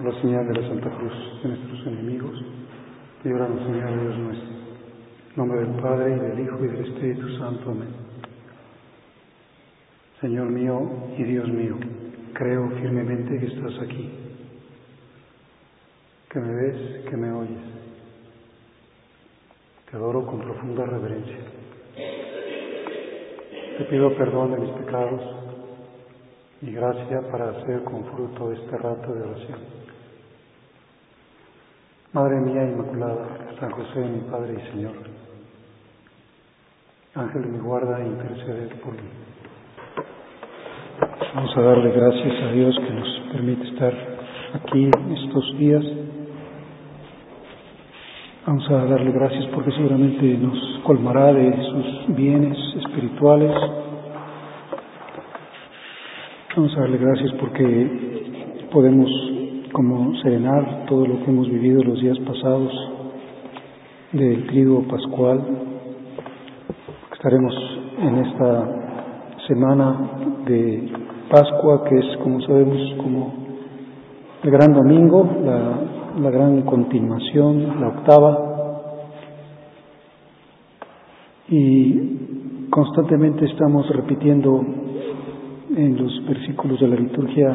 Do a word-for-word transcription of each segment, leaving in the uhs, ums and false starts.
Por la señal de la Santa Cruz de nuestros enemigos, líbranos, Señor Dios nuestro. En nombre del Padre, y del Hijo, y del Espíritu Santo. Amén. Señor mío y Dios mío, creo firmemente que estás aquí, que me ves, que me oyes. Te adoro con profunda reverencia. Te pido perdón de mis pecados y gracia para hacer con fruto este rato de oración. Madre mía Inmaculada, San José, mi Padre y Señor, Ángel de mi guarda, intercede por mí. Vamos a darle gracias a Dios que nos permite estar aquí estos días. Vamos a darle gracias porque seguramente nos colmará de sus bienes espirituales. Vamos a darle gracias porque podemos como serenar todo lo que hemos vivido los días pasados del triduo pascual. Estaremos en esta semana de Pascua, que es, como sabemos, como el gran domingo, la, la gran continuación, la octava, y constantemente estamos repitiendo en los versículos de la liturgia.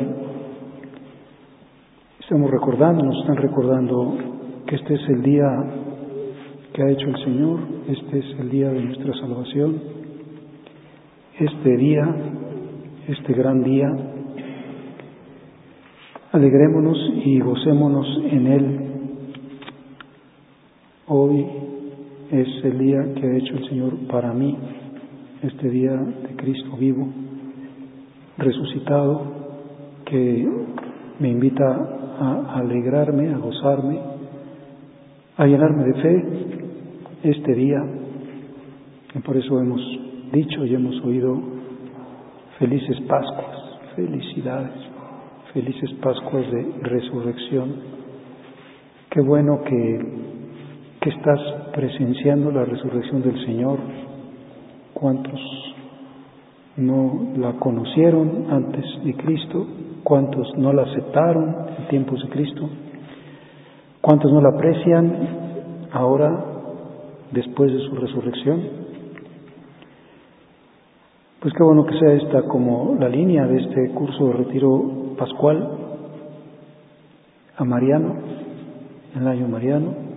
Estamos recordando, nos están recordando que este es el día que ha hecho el Señor, este es el día de nuestra salvación, este día, este gran día. Alegrémonos y gocémonos en Él. Hoy es el día que ha hecho el Señor para mí, este día de Cristo vivo, resucitado, que me invita a alegrarme, a gozarme, a llenarme de fe este día. Y por eso hemos dicho y hemos oído felices Pascuas, felicidades, felices Pascuas de resurrección. Qué bueno que, que estás presenciando la resurrección del Señor. ¿Cuántos no la conocieron antes de Cristo? ¿Cuántos no la aceptaron en tiempos de Cristo? ¿Cuántos no la aprecian ahora, después de su resurrección? Pues qué bueno que sea esta como la línea de este curso de retiro pascual a Mariano, en el año mariano.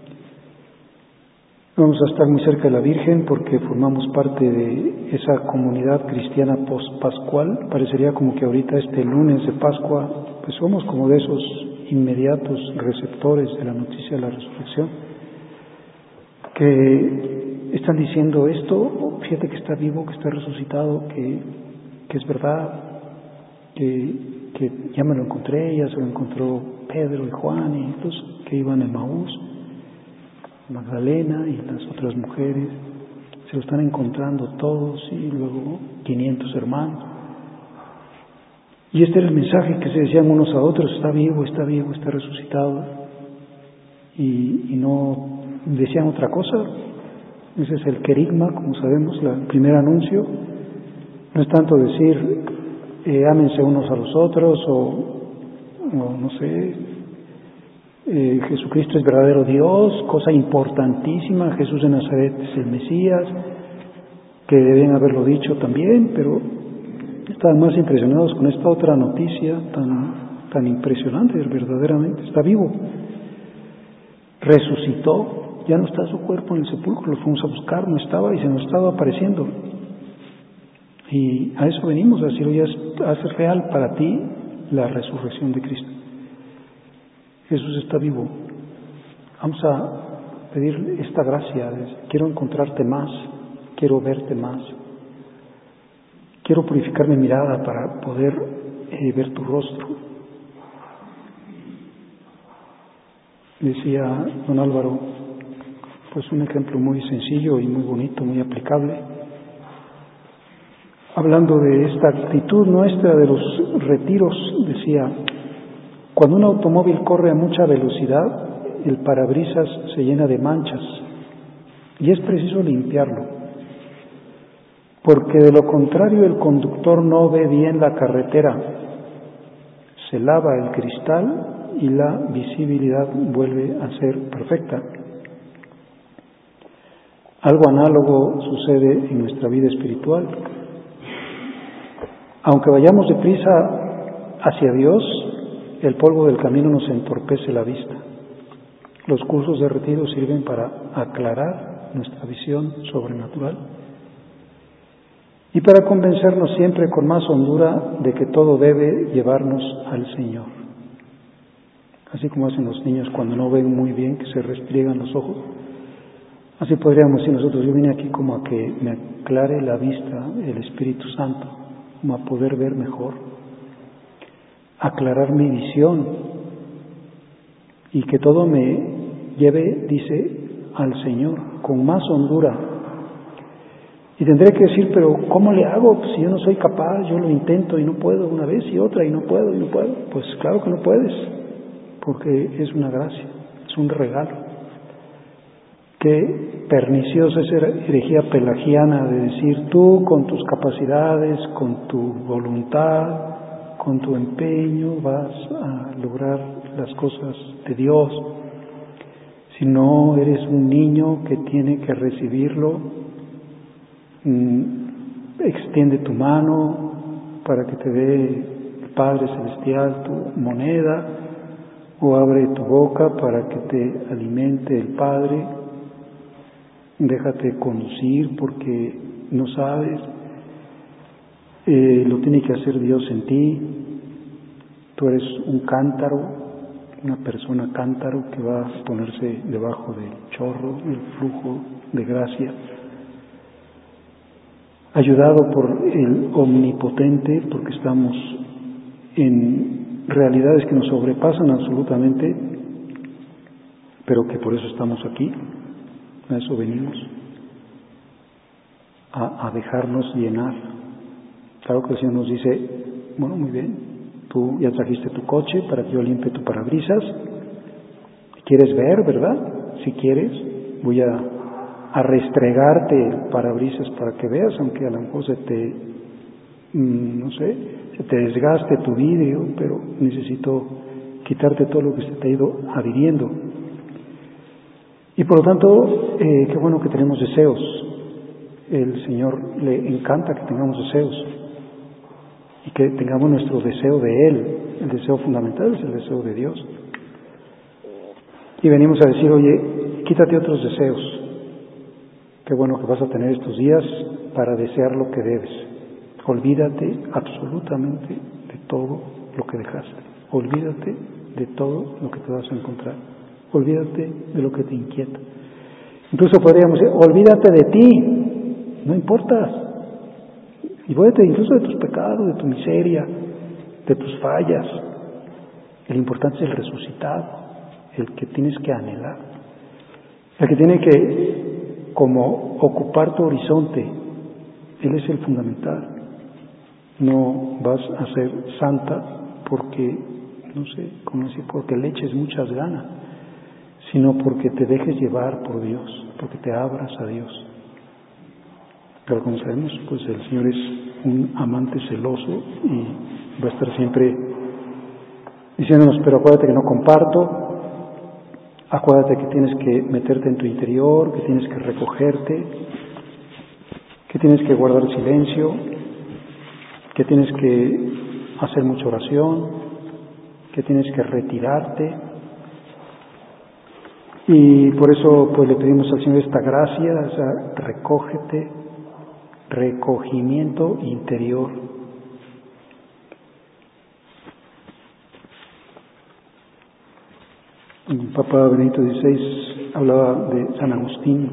Vamos a estar muy cerca de la Virgen porque formamos parte de esa comunidad cristiana post-pascual. Parecería como que ahorita este lunes de Pascua, pues somos como de esos inmediatos receptores de la noticia de la resurrección, que están diciendo esto, fíjate que está vivo, que está resucitado, que, que es verdad, que, que ya me lo encontré, ya se lo encontró Pedro y Juan y los que iban en Maús, Magdalena y las otras mujeres, se lo están encontrando todos, y luego quinientos hermanos. Y este era el mensaje que se decían unos a otros: está vivo, está vivo, está resucitado. Y, y no decían otra cosa. Ese es el querigma, como sabemos, la, el primer anuncio. No es tanto decir eh, ámense unos a los otros, o, o no sé, Eh, Jesucristo es verdadero Dios, cosa importantísima, Jesús de Nazaret es el Mesías, que deben haberlo dicho también, pero estaban más impresionados con esta otra noticia tan, tan impresionante. Verdaderamente está vivo, resucitó, ya no está su cuerpo en el sepulcro, lo fuimos a buscar, no estaba y se nos estaba apareciendo, y a eso venimos, a decirlo, ya hace real para ti la resurrección de Cristo. Jesús está vivo. Vamos a pedir esta gracia de, quiero encontrarte más, quiero verte más, quiero purificar mi mirada para poder eh, ver tu rostro. Decía don Álvaro, pues un ejemplo muy sencillo y muy bonito, muy aplicable, hablando de esta actitud nuestra de los retiros. Decía: cuando un automóvil corre a mucha velocidad, el parabrisas se llena de manchas y es preciso limpiarlo, porque de lo contrario el conductor no ve bien la carretera, se lava el cristal y la visibilidad vuelve a ser perfecta. Algo análogo sucede en nuestra vida espiritual. Aunque vayamos deprisa hacia Dios, el polvo del camino nos entorpece la vista. Los cursos de retiro sirven para aclarar nuestra visión sobrenatural y para convencernos siempre con más hondura de que todo debe llevarnos al Señor. Así como hacen los niños cuando no ven muy bien, que se restriegan los ojos. Así podríamos decir nosotros, yo vine aquí como a que me aclare la vista el Espíritu Santo, como a poder ver mejor, aclarar mi visión y que todo me lleve, dice, al Señor, con más hondura. Y tendré que decir, pero ¿cómo le hago? Pues si yo no soy capaz, yo lo intento y no puedo una vez y otra y no puedo y no puedo. Pues claro que no puedes, porque es una gracia, es un regalo. Qué perniciosa es esa herejía pelagiana de decir tú con tus capacidades, con tu voluntad, con tu empeño vas a lograr las cosas de Dios. Si no eres un niño que tiene que recibirlo, extiende tu mano para que te dé el Padre Celestial tu moneda, o abre tu boca para que te alimente el Padre. Déjate conducir porque no sabes, eh, lo tiene que hacer Dios en ti. Tú eres un cántaro, una persona cántaro que va a ponerse debajo del chorro, del flujo de gracia, ayudado por el Omnipotente, porque estamos en realidades que nos sobrepasan absolutamente, pero que por eso estamos aquí. A eso venimos, a, a dejarnos llenar. Claro que el Señor nos dice, bueno, muy bien, tú ya trajiste tu coche para que yo limpie tu parabrisas. ¿Quieres ver, verdad? Si quieres, voy a, a restregarte el parabrisas para que veas, aunque a lo mejor se te, mmm, no sé, se te desgaste tu vidrio, pero necesito quitarte todo lo que se te ha ido adhiriendo. Y por lo tanto, eh, qué bueno que tenemos deseos. El Señor le encanta que tengamos deseos y que tengamos nuestro deseo de Él. El deseo fundamental es el deseo de Dios. Y venimos a decir, oye, quítate otros deseos. Qué bueno que vas a tener estos días para desear lo que debes. Olvídate absolutamente de todo lo que dejaste. Olvídate de todo lo que te vas a encontrar. Olvídate de lo que te inquieta. Incluso podríamos decir, olvídate de ti, no importas. Y olvídate incluso de tus pecados, de tu miseria, de tus fallas. El importante es el resucitado, el que tienes que anhelar, el que tiene que como ocupar tu horizonte. Él es el fundamental. No vas a ser santa porque, no sé, cómo decir, porque le eches muchas ganas, sino porque te dejes llevar por Dios, porque te abras a Dios. Pero como sabemos, pues el Señor es un amante celoso y va a estar siempre diciéndonos, pero acuérdate que no comparto, acuérdate que tienes que meterte en tu interior, que tienes que recogerte, que tienes que guardar silencio, que tienes que hacer mucha oración, que tienes que retirarte. Y por eso pues le pedimos al Señor esta gracia, o sea, recógete, recogimiento interior. El Papa Benedicto dieciséis hablaba de San Agustín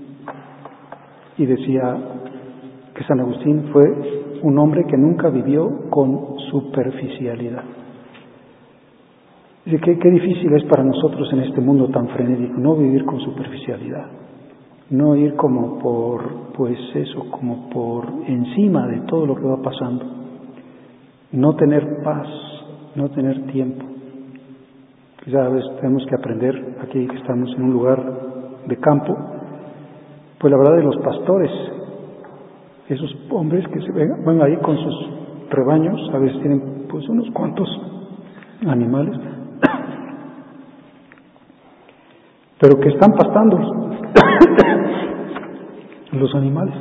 y decía que San Agustín fue un hombre que nunca vivió con superficialidad. Dice que qué difícil es para nosotros en este mundo tan frenético no vivir con superficialidad, no ir como por, pues eso, como por encima de todo lo que va pasando, no tener paz, no tener tiempo. Ya ves, tenemos que aprender, aquí que estamos en un lugar de campo, pues la verdad de los pastores, esos hombres que se ven, van ahí con sus rebaños, a veces tienen pues unos cuantos animales, pero que están pastando los animales.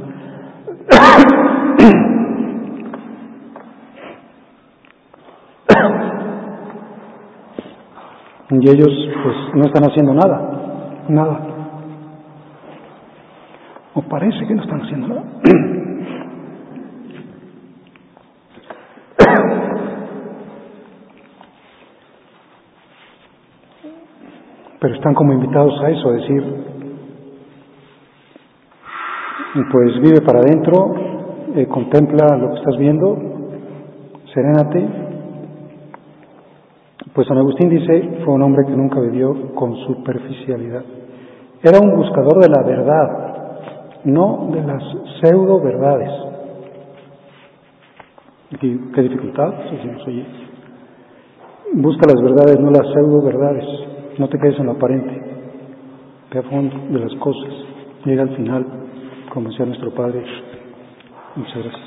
Y ellos pues no están haciendo nada, nada. O parece que no están haciendo nada. Pero están como invitados a eso, a decir, pues vive para adentro, eh, contempla lo que estás viendo, serénate. Pues San Agustín dice, fue un hombre que nunca vivió con superficialidad. Era un buscador de la verdad, no de las pseudo verdades. ¿Qué, qué dificultad? Decimos, oye, busca las verdades, no las pseudo verdades. No te quedes en lo aparente. Ve a fondo de las cosas. Llega al final, como decía nuestro Padre. Muchas gracias.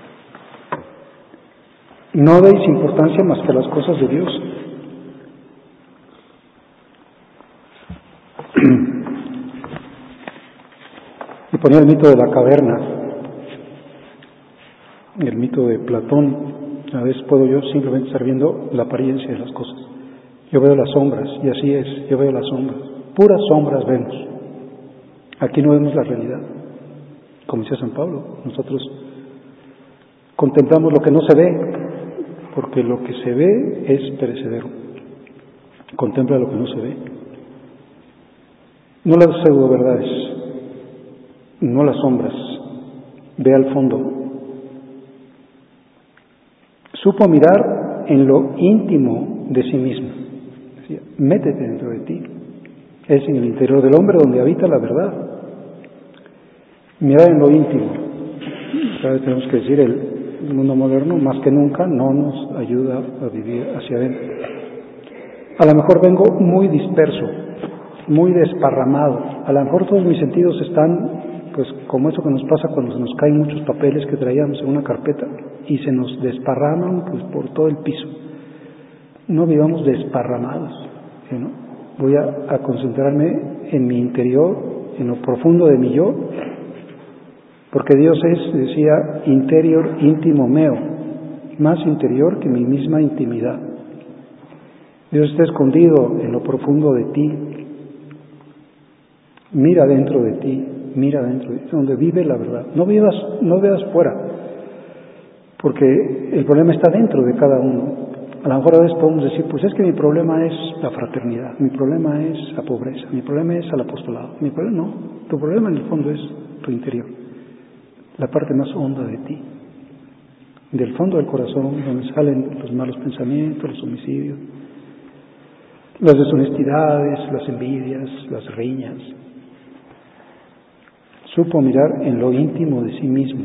No deis importancia más que a las cosas de Dios. Y ponía el mito de la caverna, el mito de Platón. A veces puedo yo simplemente estar viendo la apariencia de las cosas. Yo veo las sombras, y así es, yo veo las sombras. Puras sombras vemos. Aquí no vemos la realidad. Como decía San Pablo, nosotros contemplamos lo que no se ve, porque lo que se ve es perecedero. Contempla lo que no se ve. No las pseudo verdades, no las sombras. Ve al fondo. Supo mirar en lo íntimo de sí mismo. Decía, métete dentro de ti. Es en el interior del hombre donde habita la verdad. Mirar en lo íntimo. Cada vez tenemos que decir, el mundo moderno más que nunca no nos ayuda a vivir hacia adentro. A lo mejor vengo muy disperso, muy desparramado. A lo mejor todos mis sentidos están, pues como eso que nos pasa cuando se nos caen muchos papeles que traíamos en una carpeta y se nos desparraman pues por todo el piso. No vivamos desparramados, ¿sí, no? Voy a, a concentrarme en mi interior, en lo profundo de mi yo, porque Dios es, decía, interior íntimo meo, más interior que mi misma intimidad. Dios está escondido en lo profundo de ti. Mira dentro de ti, mira dentro de ti, donde vive la verdad. No vivas, no veas fuera, porque el problema está dentro de cada uno. A lo mejor a veces podemos decir, pues es que mi problema es la fraternidad, mi problema es la pobreza, mi problema es el apostolado. Mi problema no, tu problema en el fondo es tu interior, la parte más honda de ti, del fondo del corazón, donde salen los malos pensamientos, los homicidios, las deshonestidades, las envidias, las riñas. Supo mirar en lo íntimo de sí mismo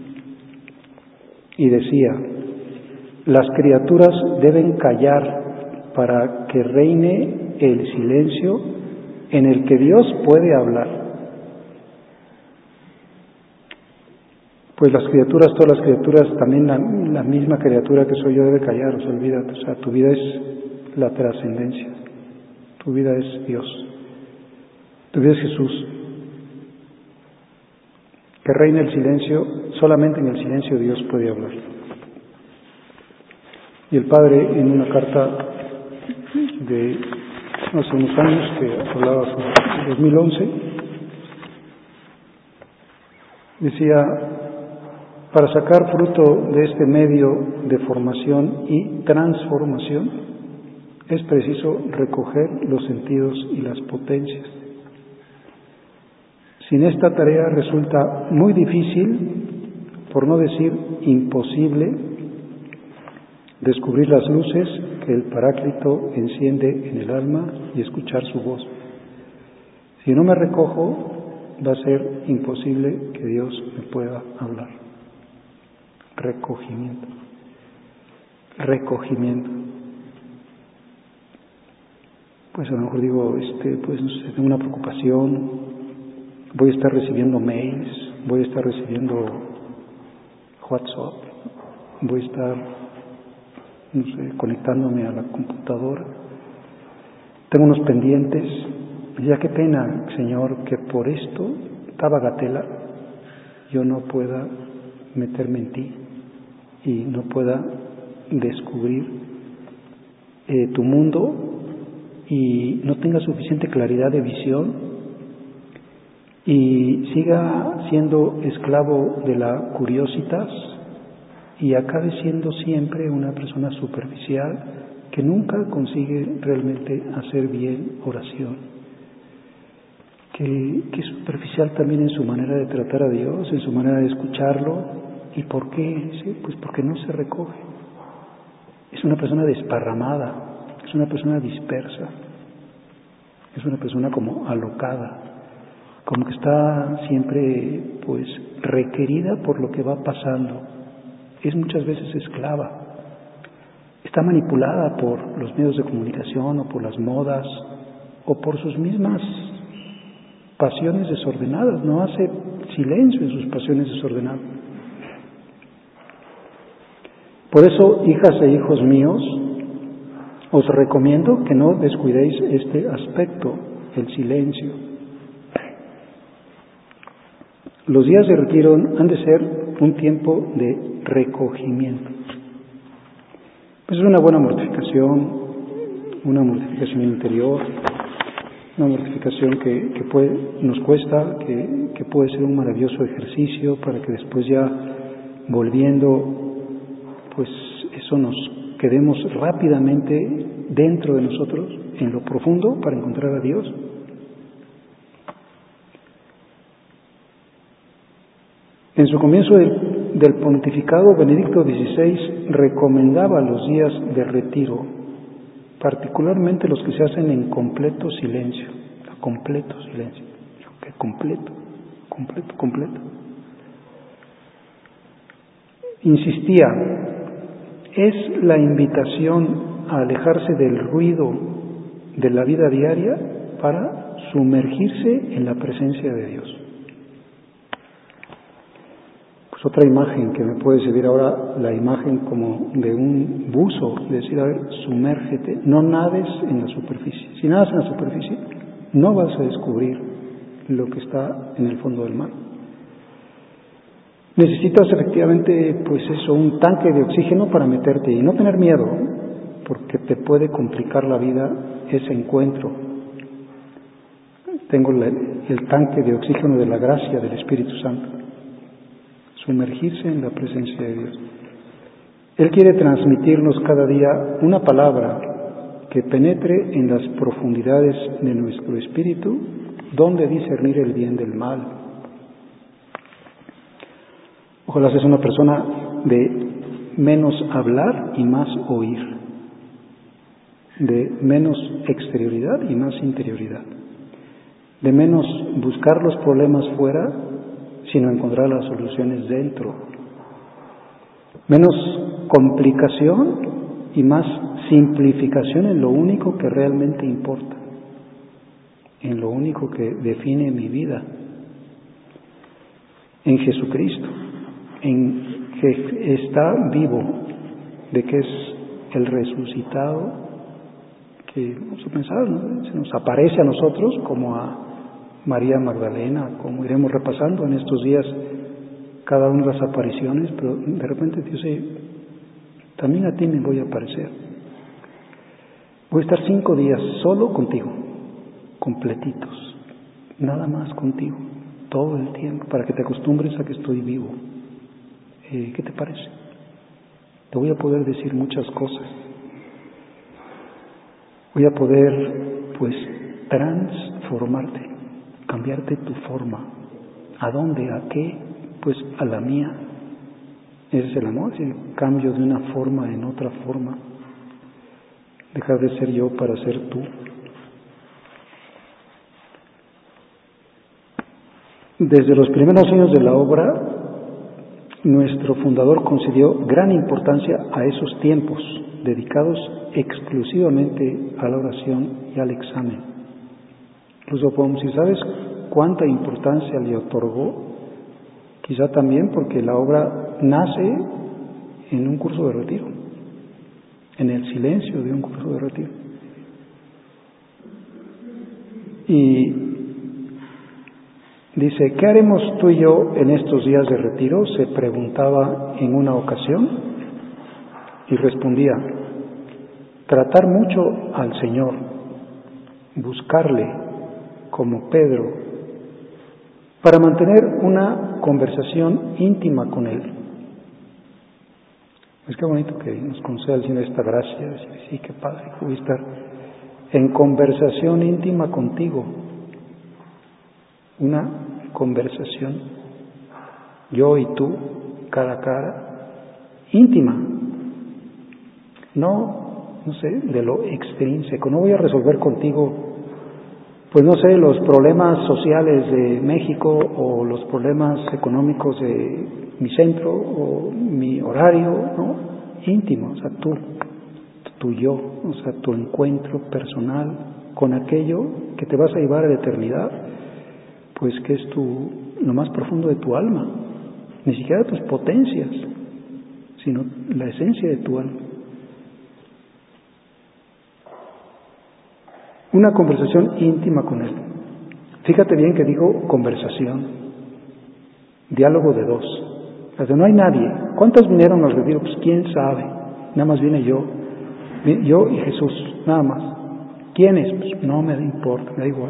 y decía, las criaturas deben callar para que reine el silencio en el que Dios puede hablar. Pues las criaturas, todas las criaturas, también la, la misma criatura que soy yo debe callar, o sea, olvídate, o sea, tu vida es la trascendencia, tu vida es Dios, tu vida es Jesús. Que reine el silencio, solamente en el silencio Dios puede hablar. Y el Padre, en una carta de hace unos años, que hablaba sobre dos mil once, decía, para sacar fruto de este medio de formación y transformación, es preciso recoger los sentidos y las potencias. Sin esta tarea resulta muy difícil, por no decir imposible, descubrir las luces que el Paráclito enciende en el alma y escuchar su voz. Si no me recojo, va a ser imposible que Dios me pueda hablar. Recogimiento. Recogimiento. Pues a lo mejor digo, este, pues no sé, tengo una preocupación, voy a estar recibiendo mails, voy a estar recibiendo WhatsApp, voy a estar, no sé, conectándome a la computadora, tengo unos pendientes, Ya qué pena, Señor, que por esto, esta bagatela, yo no pueda meterme en ti y no pueda descubrir eh, tu mundo y no tenga suficiente claridad de visión y siga siendo esclavo de la curiositas y acabe siendo siempre una persona superficial que nunca consigue realmente hacer bien oración. Que, que es superficial también en su manera de tratar a Dios, en su manera de escucharlo. ¿Y por qué? ¿Sí? Pues porque no se recoge. Es una persona desparramada, es una persona dispersa, es una persona como alocada, como que está siempre pues requerida por lo que va pasando. Es muchas veces esclava. Está manipulada por los medios de comunicación o por las modas o por sus mismas pasiones desordenadas, no hace silencio en sus pasiones desordenadas. Por eso, hijas e hijos míos, os recomiendo que no descuidéis este aspecto, el silencio. Los días de retiro han de ser un tiempo de recogimiento. Pues es una buena mortificación, una mortificación interior, una mortificación que, que puede, nos cuesta, que, que puede ser un maravilloso ejercicio para que después ya volviendo, pues eso nos quedemos rápidamente dentro de nosotros, en lo profundo, para encontrar a Dios. En su comienzo del, del pontificado, Benedicto dieciséis recomendaba los días de retiro, particularmente los que se hacen en completo silencio, completo silencio, que completo, completo, completo. Insistía, es la invitación a alejarse del ruido de la vida diaria para sumergirse en la presencia de Dios. Pues otra imagen que me puede servir ahora, la imagen como de un buzo, de decir, a ver, sumérgete, no nades en la superficie. Si nadas en la superficie, no vas a descubrir lo que está en el fondo del mar. Necesitas efectivamente, pues eso, un tanque de oxígeno para meterte y no tener miedo, porque te puede complicar la vida ese encuentro. Tengo el, el tanque de oxígeno de la gracia del Espíritu Santo. Sumergirse en la presencia de Dios. Él quiere transmitirnos cada día una palabra que penetre en las profundidades de nuestro espíritu, donde discernir el bien del mal. Ojalá seas una persona de menos hablar y más oír, de menos exterioridad y más interioridad, de menos buscar los problemas fuera, sino encontrar las soluciones dentro. Menos complicación y más simplificación en lo único que realmente importa, en lo único que define mi vida, en Jesucristo, en que está vivo, de que es el resucitado, que vamos a pensar, ¿no? Se nos aparece a nosotros como a María Magdalena, como iremos repasando en estos días cada una de las apariciones, pero de repente Dios dice, también a ti me voy a aparecer. Voy a estar cinco días solo contigo, completitos, nada más contigo, todo el tiempo, para que te acostumbres a que estoy vivo. Eh, ¿Qué te parece? Te voy a poder decir muchas cosas. Voy a poder, pues, transformarte, cambiarte tu forma. ¿A dónde? ¿A qué? Pues a la mía. Ese es el amor, es el cambio de una forma en otra forma. Dejar de ser yo para ser tú. Desde los primeros años de la obra, nuestro fundador concedió gran importancia a esos tiempos dedicados exclusivamente a la oración y al examen. Incluso podemos decir, ¿sabes cuánta importancia le otorgó? Quizá también porque la obra nace en un curso de retiro, en el silencio de un curso de retiro. Y dice, ¿qué haremos tú y yo en estos días de retiro? Se preguntaba en una ocasión y respondía, tratar mucho al Señor, buscarle como Pedro, para mantener una conversación íntima con Él. Es que bonito que nos conceda el Señor esta gracia, decir, sí, qué padre, voy a estar en conversación íntima contigo, una conversación, yo y tú, cara a cara, íntima, no, no sé, de lo extrínseco. No voy a resolver contigo, pues no sé, los problemas sociales de México o los problemas económicos de mi centro o mi horario, ¿no? Íntimo, o sea, tú, tu yo, o sea, tu encuentro personal con aquello que te vas a llevar a la eternidad, pues que es tu, lo más profundo de tu alma, ni siquiera tus potencias, sino la esencia de tu alma. Una conversación íntima con Él. Fíjate bien que digo conversación, diálogo de dos. O sea, no hay nadie. ¿Cuántos vinieron al retiro? Pues quién sabe. Nada más viene yo. Yo y Jesús, nada más. ¿Quiénes? Pues no me importa, me da igual.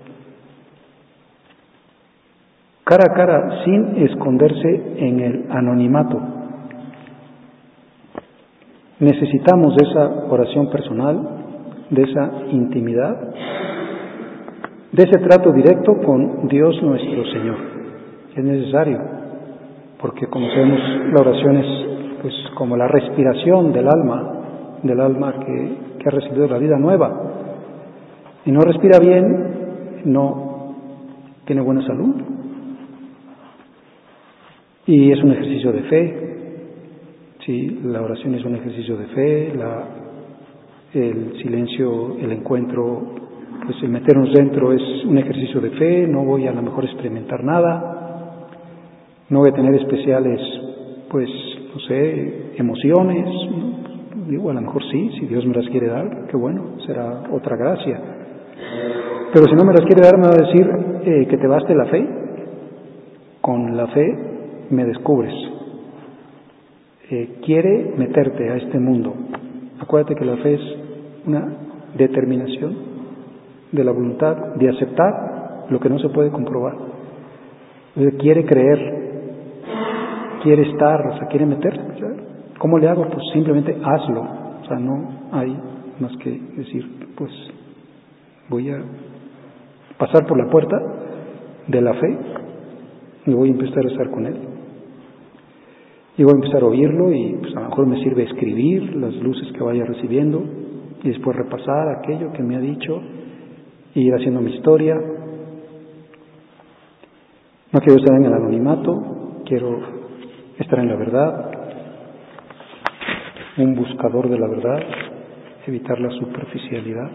Cara a cara, sin esconderse en el anonimato. Necesitamos de esa oración personal, de esa intimidad, de ese trato directo con Dios nuestro Señor. Es necesario, porque como sabemos, la oración es pues como la respiración del alma, del alma que, que ha recibido la vida nueva. Y no respira bien, no tiene buena salud. Y es un ejercicio de fe. Sí, la oración es un ejercicio de fe, la, el silencio, el encuentro, pues el meternos dentro es un ejercicio de fe. No voy a lo mejor experimentar nada, no voy a tener especiales, pues, no sé, emociones, ¿no? Digo, a lo mejor sí, si Dios me las quiere dar, qué bueno, será otra gracia. Pero si no me las quiere dar, me va a decir eh, que te baste la fe. Con la fe me descubres. Eh, quiere meterte a este mundo. Acuérdate que la fe es una determinación de la voluntad de aceptar lo que no se puede comprobar. Entonces, quiere creer, quiere estar, o sea, quiere meterse. ¿Cómo le hago? Pues simplemente hazlo. O sea, no hay más que decir, pues voy a pasar por la puerta de la fe y voy a empezar a estar con Él. Y voy a empezar a oírlo y pues a lo mejor me sirve escribir las luces que vaya recibiendo y después repasar aquello que me ha dicho y ir haciendo mi historia. No quiero estar en el anonimato, quiero estar en la verdad, un buscador de la verdad, evitar la superficialidad.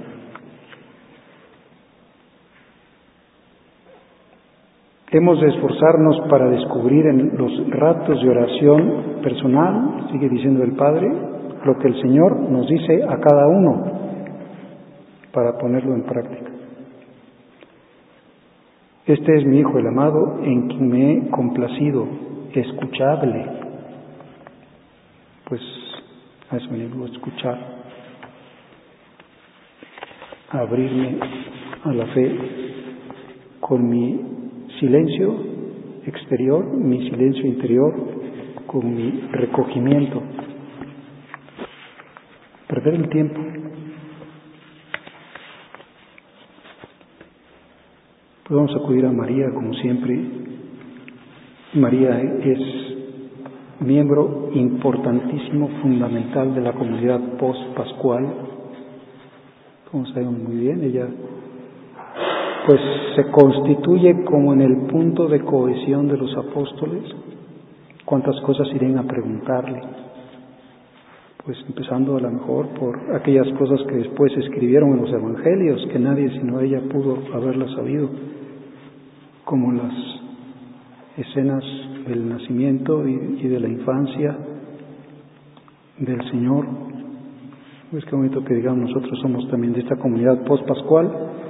Hemos de esforzarnos para descubrir en los ratos de oración personal, sigue diciendo el Padre, lo que el Señor nos dice a cada uno para ponerlo en práctica. Este es mi Hijo el amado, en quien me he complacido, escuchadle. Pues a eso venimos, a escuchar, a abrirme a la fe con mi silencio exterior, mi silencio interior, con mi recogimiento. Perder el tiempo. Podemos acudir a María como siempre. María es miembro importantísimo, fundamental de la comunidad post-pascual. Como sabemos muy bien, ella pues se constituye como en el punto de cohesión de los apóstoles. ¿Cuántas cosas irían a preguntarle? Pues empezando a lo mejor por aquellas cosas que después se escribieron en los evangelios, que nadie sino ella pudo haberlas sabido, como las escenas del nacimiento y, y de la infancia del Señor. Pues qué bonito que digamos, nosotros somos también de esta comunidad post-pascual,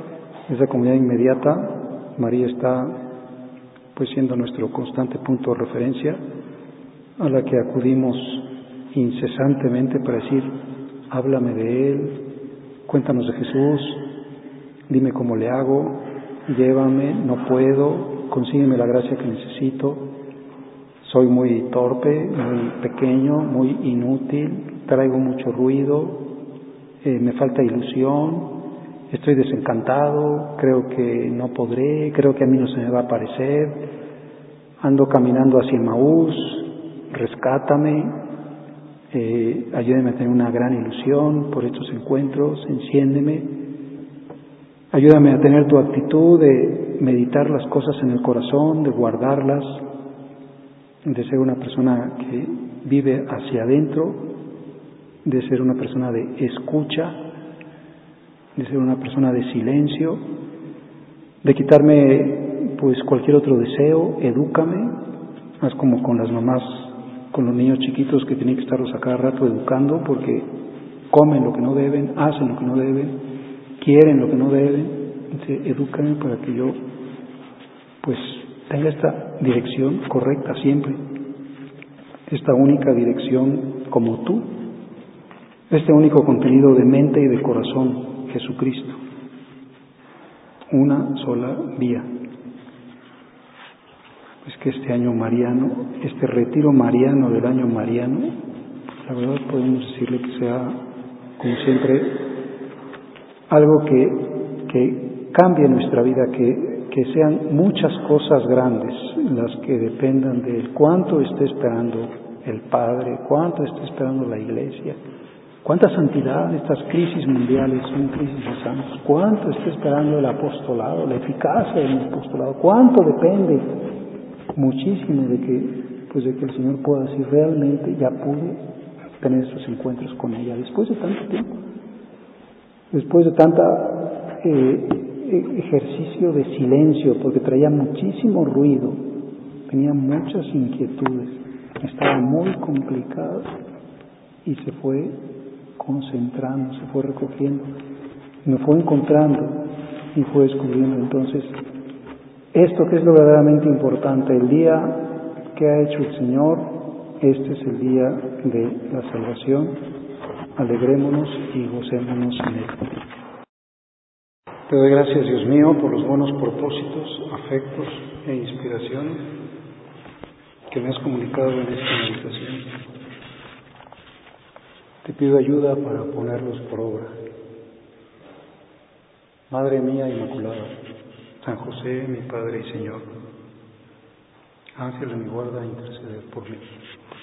Esa comunidad inmediata, María está pues siendo nuestro constante punto de referencia, a la que acudimos incesantemente para decir, háblame de Él, cuéntanos de Jesús, dime cómo le hago, llévame, no puedo, consígueme la gracia que necesito, soy muy torpe, muy pequeño, muy inútil, traigo mucho ruido, eh, me falta ilusión, estoy desencantado, creo que no podré, creo que a mí no se me va a aparecer, ando caminando hacia Emaús, rescátame, eh, ayúdame a tener una gran ilusión por estos encuentros, enciéndeme, ayúdame a tener tu actitud de meditar las cosas en el corazón, de guardarlas, de ser una persona que vive hacia adentro, de ser una persona de escucha, de ser una persona de silencio, de quitarme pues cualquier otro deseo, edúcame, haz como con las mamás, con los niños chiquitos que tienen que estarlos a cada rato educando porque comen lo que no deben, hacen lo que no deben, quieren lo que no deben, entonces, edúcame para que yo pues tenga esta dirección correcta siempre, esta única dirección como tú, este único contenido de mente y de corazón, Jesucristo, una sola vía. Es que este año mariano, este retiro mariano del año mariano, la verdad podemos decirle que sea, como siempre, algo que, que cambie nuestra vida, que, que sean muchas cosas grandes las que dependan de él. Cuánto esté esperando el Padre, cuánto esté esperando la Iglesia, cuánta santidad, estas crisis mundiales son crisis de santos, cuánto está esperando el apostolado, la eficacia del apostolado, cuánto depende muchísimo de que, pues de que el Señor pueda decir realmente ya pude tener esos encuentros con ella después de tanto tiempo, después de tanta eh, ejercicio de silencio, porque traía muchísimo ruido, tenía muchas inquietudes, estaba muy complicado y se fue concentrando, se fue recogiendo, me fue encontrando y fue descubriendo entonces esto que es lo verdaderamente importante, el día que ha hecho el Señor, este es el día de la salvación, alegrémonos y gocémonos en él. Te doy gracias, Dios mío, por los buenos propósitos, afectos e inspiraciones que me has comunicado en esta meditación. Te pido ayuda para ponerlos por obra. Madre mía Inmaculada, San José, mi Padre y Señor, ángel de mi guarda, interceder por mí.